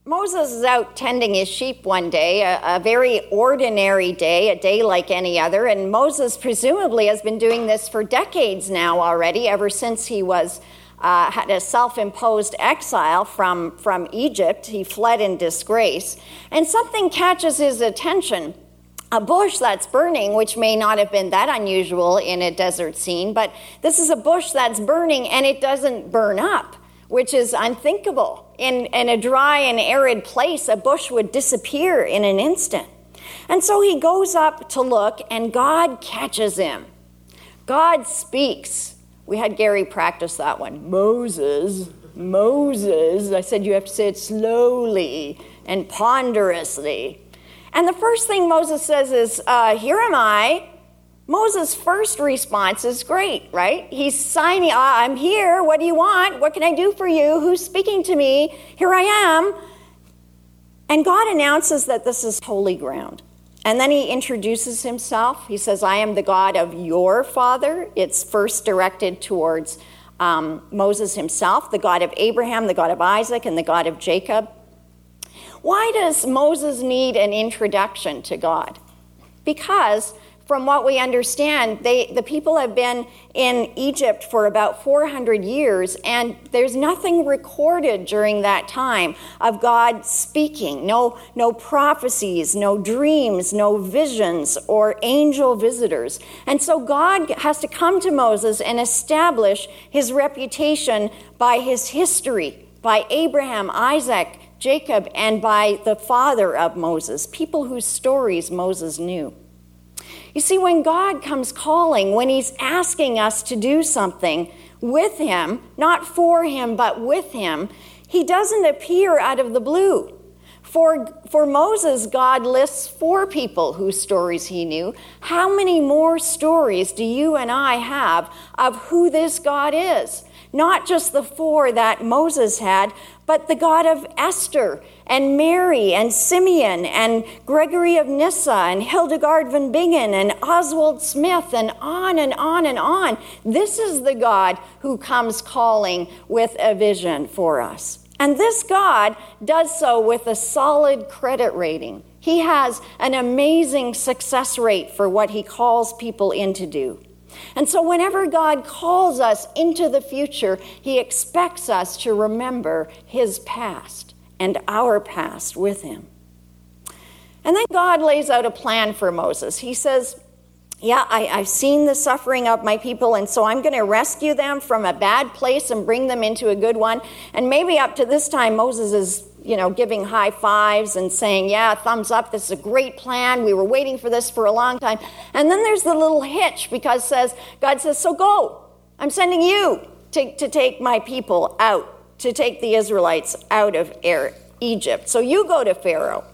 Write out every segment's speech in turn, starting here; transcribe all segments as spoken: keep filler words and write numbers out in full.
Moses is out tending his sheep one day, a, a very ordinary day, a day like any other, and Moses presumably has been doing this for decades now already, ever since he was uh, had a self-imposed exile from, from Egypt. He fled in disgrace, and something catches his attention. A bush that's burning, which may not have been that unusual in a desert scene, but this is a bush that's burning and it doesn't burn up, which is unthinkable. In, in a dry and arid place, a bush would disappear in an instant. And so he goes up to look, and God catches him. God speaks. We had Gary practice that one. Moses, Moses. I said you have to say it slowly and ponderously. And the first thing Moses says is, uh, here am I. Moses' first response is great, right? He's signing, I'm here, what do you want? What can I do for you? Who's speaking to me? Here I am. And God announces that this is holy ground. And then he introduces himself. He says, I am the God of your father. It's first directed towards um, Moses himself, the God of Abraham, the God of Isaac, and the God of Jacob. Why does Moses need an introduction to God? Because from what we understand, they, the people have been in Egypt for about four hundred years, and there's nothing recorded during that time of God speaking. No, no prophecies, no dreams, no visions, or angel visitors. And so God has to come to Moses and establish his reputation by his history, by Abraham, Isaac, Jacob, and by the father of Moses, people whose stories Moses knew. You see, when God comes calling, when he's asking us to do something with him, not for him, but with him, he doesn't appear out of the blue. For, for Moses, God lists four people whose stories he knew. How many more stories do you and I have of who this God is? Not just the four that Moses had, but the God of Esther and Mary and Simeon and Gregory of Nyssa and Hildegard von Bingen and Oswald Smith and on and on and on. This is the God who comes calling with a vision for us. And this God does so with a solid credit rating. He has an amazing success rate for what he calls people in to do. And so whenever God calls us into the future, he expects us to remember his past and our past with him. And then God lays out a plan for Moses. He says, yeah, I, I've seen the suffering of my people, and so I'm going to rescue them from a bad place and bring them into a good one. And maybe up to this time, Moses is, you know, giving high fives and saying, yeah, thumbs up, this is a great plan. We were waiting for this for a long time. And then there's the little hitch, because says God says, so go. I'm sending you to, to take my people out, to take the Israelites out of Egypt. So you go to Pharaoh.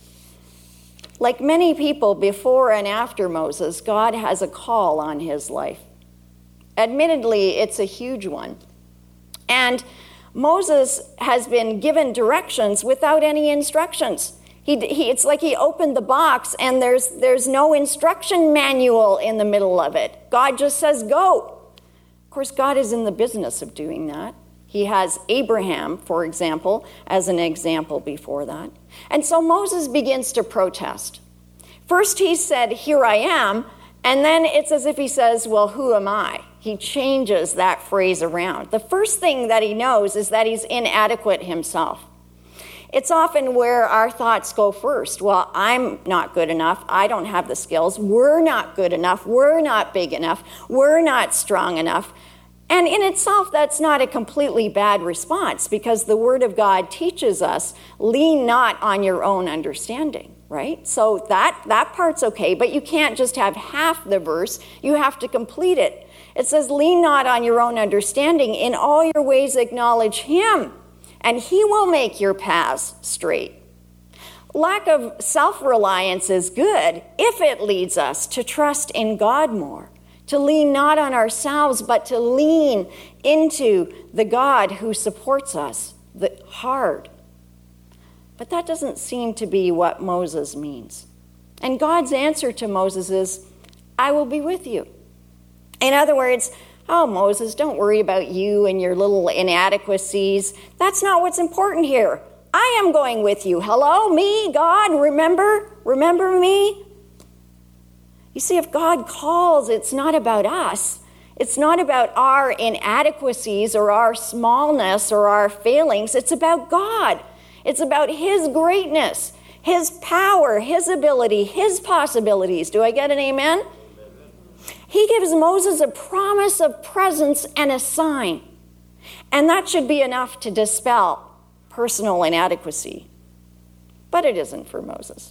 Like many people before and after Moses, God has a call on his life. Admittedly, it's a huge one. And Moses has been given directions without any instructions. He, he, it's like he opened the box and there's, there's no instruction manual in the middle of it. God just says, go. Of course, God is in the business of doing that. He has Abraham, for example, as an example before that. And so Moses begins to protest. First he said, here I am, and then it's as if he says, well, who am I? He changes that phrase around. The first thing that he knows is that he's inadequate himself. It's often where our thoughts go first. Well, I'm not good enough. I don't have the skills. We're not good enough. We're not big enough. We're not strong enough. And in itself, that's not a completely bad response, because the Word of God teaches us, lean not on your own understanding, right? So that, that part's okay, but you can't just have half the verse. You have to complete it. It says, lean not on your own understanding. In all your ways acknowledge him, and he will make your paths straight. Lack of self-reliance is good if it leads us to trust in God more, to lean not on ourselves, but to lean into the God who supports us the hard. But that doesn't seem to be what Moses means. And God's answer to Moses is, I will be with you. In other words, oh, Moses, don't worry about you and your little inadequacies. That's not what's important here. I am going with you. Hello, me, God, remember? Remember me? You see, if God calls, it's not about us. It's not about our inadequacies or our smallness or our failings. It's about God. It's about His greatness, His power, His ability, His possibilities. Do I get an amen? Amen. He gives Moses a promise of presence and a sign. And that should be enough to dispel personal inadequacy. But it isn't for Moses.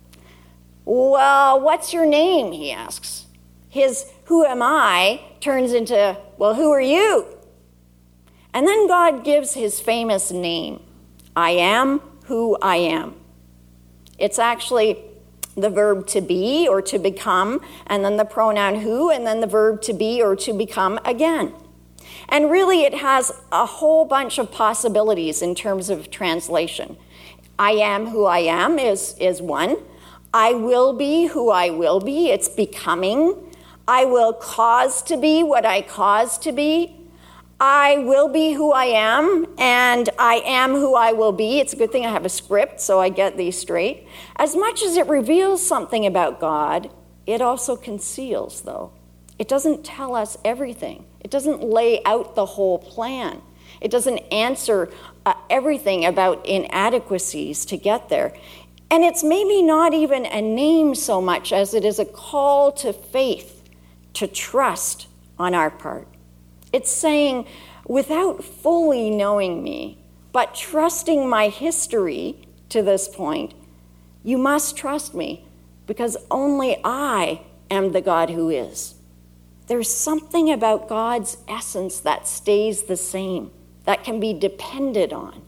Well, what's your name, he asks. His who am I turns into, well, who are you? And then God gives his famous name. I am who I am. It's actually the verb to be or to become, and then the pronoun who, and then the verb to be or to become again. And really it has a whole bunch of possibilities in terms of translation. I am who I am is, is one. I will be who I will be. It's becoming. I will cause to be what I cause to be. I will be who I am, and I am who I will be. It's a good thing I have a script, so I get these straight. As much as it reveals something about God, it also conceals, though. It doesn't tell us everything. It doesn't lay out the whole plan. It doesn't answer uh, everything about inadequacies to get there. And it's maybe not even a name so much as it is a call to faith, to trust on our part. It's saying, without fully knowing me, but trusting my history to this point, you must trust me because only I am the God who is. There's something about God's essence that stays the same, that can be depended on.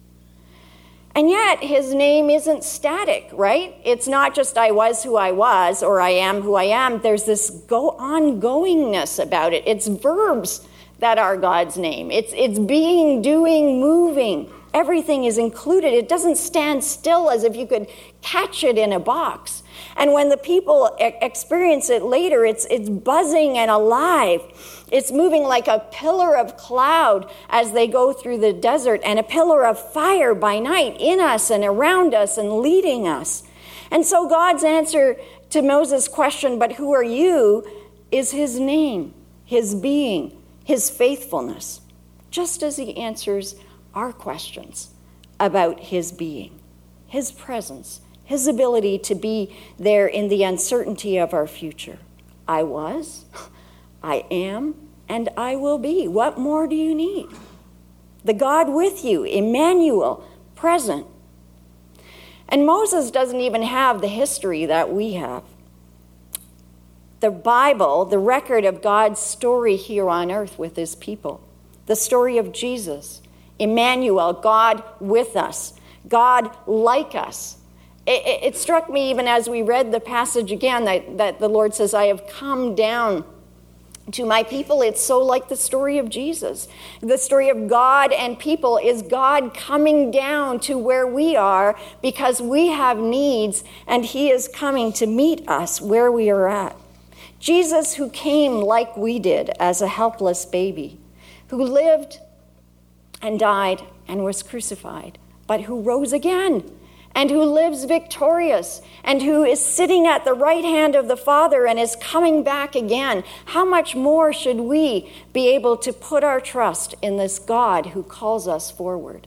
And yet, his name isn't static, right? It's not just I was who I was or I am who I am. There's this go ongoingness about it. It's verbs that are God's name. It's, it's being, doing, moving. Everything is included. It doesn't stand still as if you could catch it in a box. And when the people e- experience it later, it's, it's buzzing and alive. It's moving like a pillar of cloud as they go through the desert and a pillar of fire by night in us and around us and leading us. And so God's answer to Moses' question, but who are you, is his name, his being, his faithfulness, just as he answers our questions about his being, his presence, his ability to be there in the uncertainty of our future. I was, I am, and I will be. What more do you need? The God with you, Emmanuel, present. And Moses doesn't even have the history that we have. The Bible, the record of God's story here on earth with his people, the story of Jesus, Emmanuel, God with us, God like us. It, it, it struck me even as we read the passage again that, that the Lord says, I have come down to my people. It's so like the story of Jesus. The story of God and people is God coming down to where we are because we have needs and he is coming to meet us where we are at. Jesus, who came like we did as a helpless baby, who lived and died and was crucified, but who rose again and who lives victorious and who is sitting at the right hand of the Father and is coming back again. How much more should we be able to put our trust in this God who calls us forward?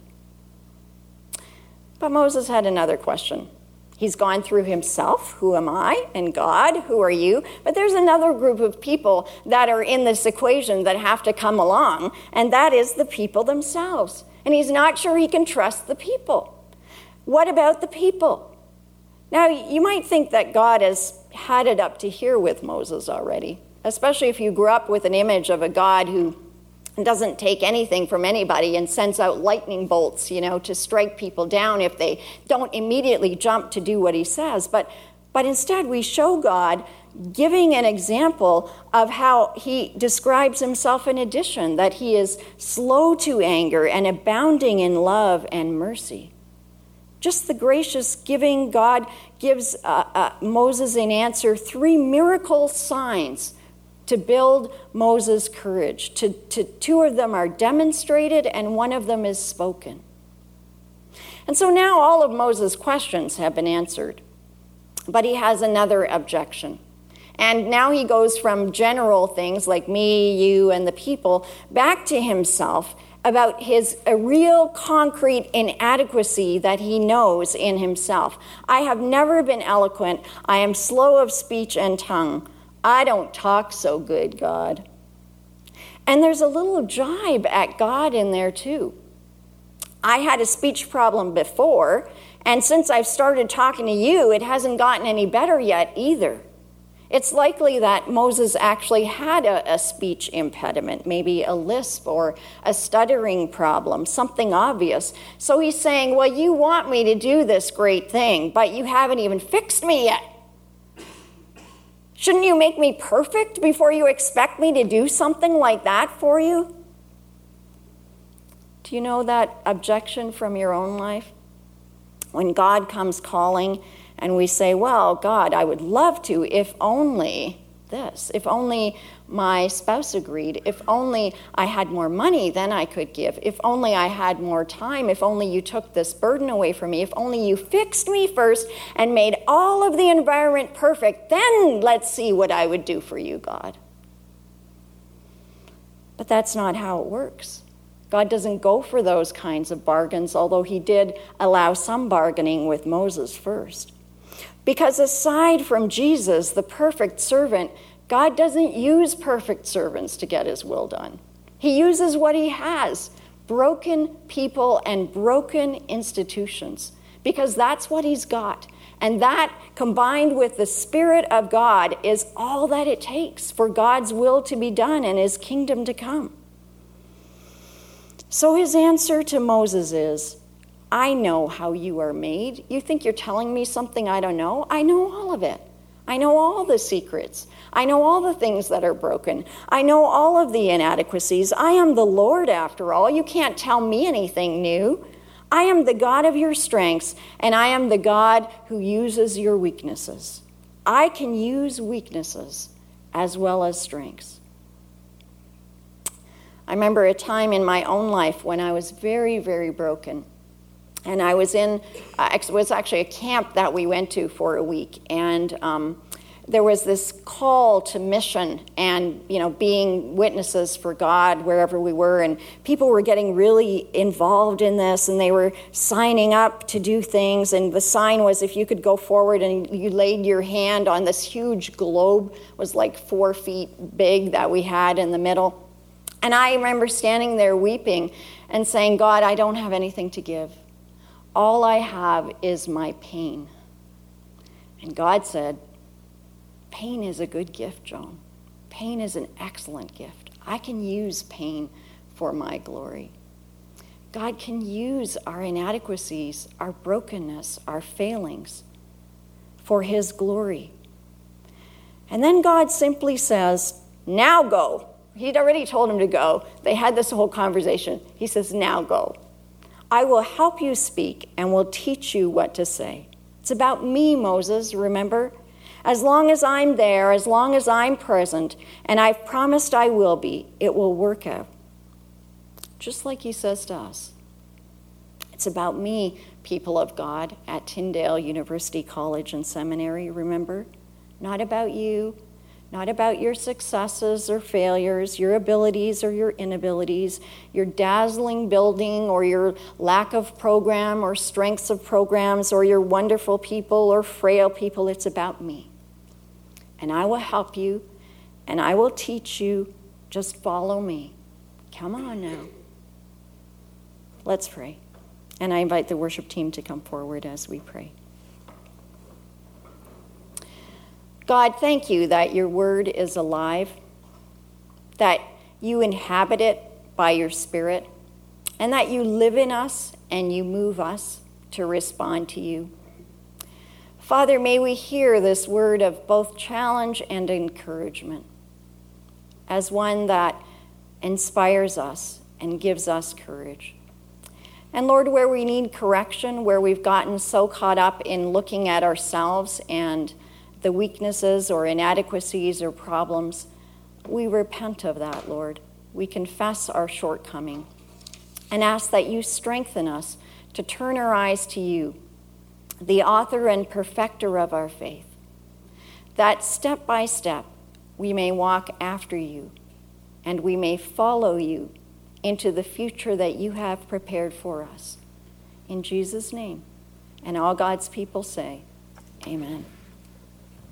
But Moses had another question. He's gone through himself, who am I? And God, who are you? But there's another group of people that are in this equation that have to come along, and that is the people themselves. And he's not sure he can trust the people. What about the people? Now, you might think that God has had it up to here with Moses already, especially if you grew up with an image of a God who doesn't take anything from anybody and sends out lightning bolts, you know, to strike people down if they don't immediately jump to do what he says. But, but instead, we show God giving an example of how he describes himself in addition, that he is slow to anger and abounding in love and mercy. Just the gracious giving, God gives uh, uh, Moses in answer three miracle signs to build Moses' courage. To, to, two of them are demonstrated and one of them is spoken. And so now all of Moses' questions have been answered. But he has another objection. And now he goes from general things like me, you, and the people back to himself about his a real concrete inadequacy that he knows in himself. I have never been eloquent. I am slow of speech and tongue. I don't talk so good, God. And there's a little jibe at God in there too. I had a speech problem before, and since I've started talking to you, it hasn't gotten any better yet either. It's likely that Moses actually had a, a speech impediment, maybe a lisp or a stuttering problem, something obvious. So he's saying, well, you want me to do this great thing, but you haven't even fixed me yet. Shouldn't you make me perfect before you expect me to do something like that for you? Do you know that objection from your own life? When God comes calling and we say, well, God, I would love to if only this, if only my spouse agreed, if only I had more money, then I could give, if only I had more time, if only you took this burden away from me, if only you fixed me first and made all of the environment perfect, then let's see what I would do for you, God. But that's not how it works. God doesn't go for those kinds of bargains, although he did allow some bargaining with Moses first. Because aside from Jesus, the perfect servant, God doesn't use perfect servants to get his will done. He uses what he has, broken people and broken institutions, because that's what he's got. And that, combined with the Spirit of God, is all that it takes for God's will to be done and his kingdom to come. So his answer to Moses is, I know how you are made. You think you're telling me something I don't know? I know all of it. I know all the secrets. I know all the things that are broken. I know all of the inadequacies. I am the Lord, after all. You can't tell me anything new. I am the God of your strengths, and I am the God who uses your weaknesses. I can use weaknesses as well as strengths. I remember a time in my own life when I was very, very broken. And I was in, uh, it was actually a camp that we went to for a week. And um, there was this call to mission and, you know, being witnesses for God wherever we were. And people were getting really involved in this, and they were signing up to do things. And the sign was if you could go forward and you laid your hand on this huge globe, it was like four feet big that we had in the middle. And I remember standing there weeping and saying, God, I don't have anything to give. All I have is my pain. And God said, pain is a good gift, Joan. Pain is an excellent gift. I can use pain for my glory. God can use our inadequacies, our brokenness, our failings for his glory. And then God simply says, now go. He'd already told him to go. They had this whole conversation. He says, now go. I will help you speak and will teach you what to say. It's about me, Moses, remember? As long as I'm there, as long as I'm present, and I've promised I will be, it will work out. Just like he says to us. It's about me, people of God, at Tyndale University College and Seminary, remember? Not about you. Not about your successes or failures, your abilities or your inabilities, your dazzling building or your lack of program or strengths of programs or your wonderful people or frail people. It's about me. And I will help you and I will teach you. Just follow me. Come on now. Let's pray. And I invite the worship team to come forward as we pray. God, thank you that your word is alive, that you inhabit it by your Spirit, and that you live in us and you move us to respond to you. Father, may we hear this word of both challenge and encouragement as one that inspires us and gives us courage. And Lord, where we need correction, where we've gotten so caught up in looking at ourselves and the weaknesses or inadequacies or problems, we repent of that, Lord. We confess our shortcoming and ask that you strengthen us to turn our eyes to you, the author and perfecter of our faith, that step by step we may walk after you and we may follow you into the future that you have prepared for us. In Jesus' name. And all God's people say, amen.